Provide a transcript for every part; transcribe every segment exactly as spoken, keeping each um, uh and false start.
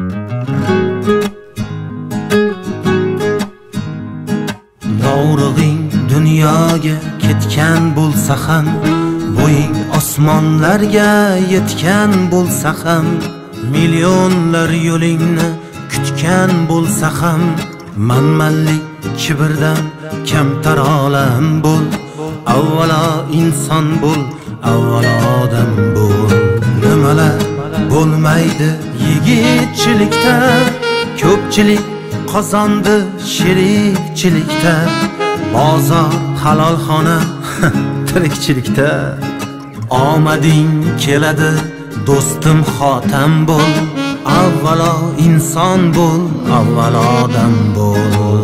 Dovrug'ing dunyoga ketgan bo'lsa ham, bo'ying osmonlarga yetgan bo'lsa ham, millionlar yo'lingni kutgan bo'lsa ham, manmanlik kibrdan kamtar olam bo'l. Avvalo inson bo'l, avvalo odam bo'l. Nimalar bo'lmaydi yigitchilikda, ko'pchilik qozondi sherikchilikda, bozor halolxona tirikchilikda. Omading keladi do'stim, xotam bo'l. Avvalo inson bo'l, avvalo odam bo'l.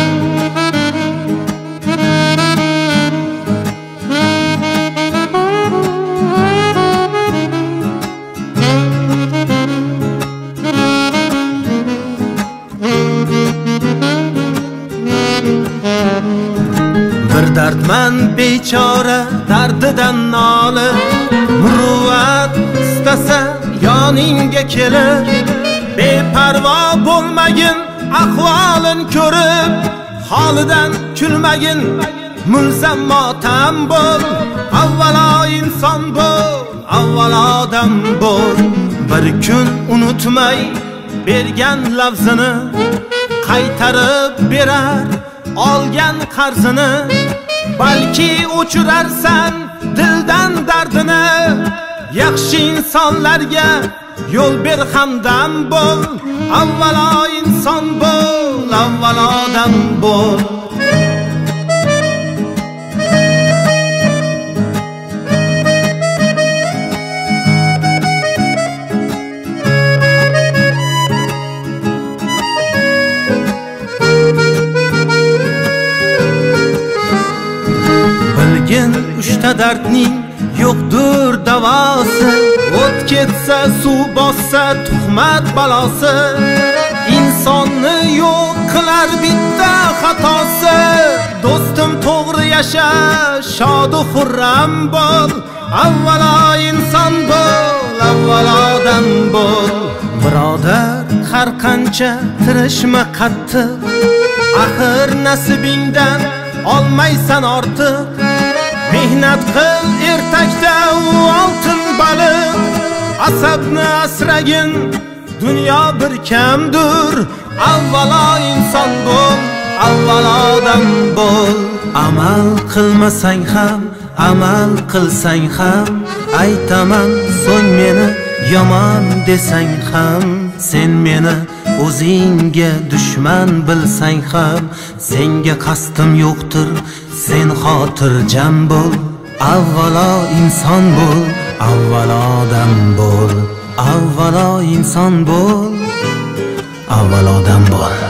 Bir dardman bechora dardidan nolib, muruvvat istasa yoningga kelir. Beparvo bo'lmagin ahvolin ko'rib, holidan kulmagin mulzam motam bo'l. Avvalo inson bo'l, avvalo odam bo'l. Bir kun unutmay bergan lafzini qaytarib berar olgan qarzini. Balki o'chirarsan dildan dardini. Yaxshi insonlarga yo'l ber, hamdam bo'l. Avvalo inson bo'l, avvalo odam bo'l. Bilgin uchta dardning yo'qdir davosi. O't ketsa, suv bossa tuhmat balosi. Insonni yo'q qilar bitta xatosi. Do'stim to'g'ri yasha, shod-u xurram bo'l. Avvalo inson bo'l, avvalo odam bo'l. Birodar, har qancha tirishma qattiq, axir nasibingdan olmaysan ortiq. Mehnat qil ertakda u oltin baliq. Asabni asragin, dunyo bir kamdir. Avvalo inson bo'l, avvalo odam bo'l. Amal qilmasang ham, amal qilsang ham, aytaman so'ng meni yomon desang ham. Sen meni o'zingga dushman bilsang ham, senga qasdim yo'qdir, sen xotirjam bo'l. Avvalo inson bo'l, avvalo odam bo'l. Avvalo inson bo'l, avvalo odam bo'l.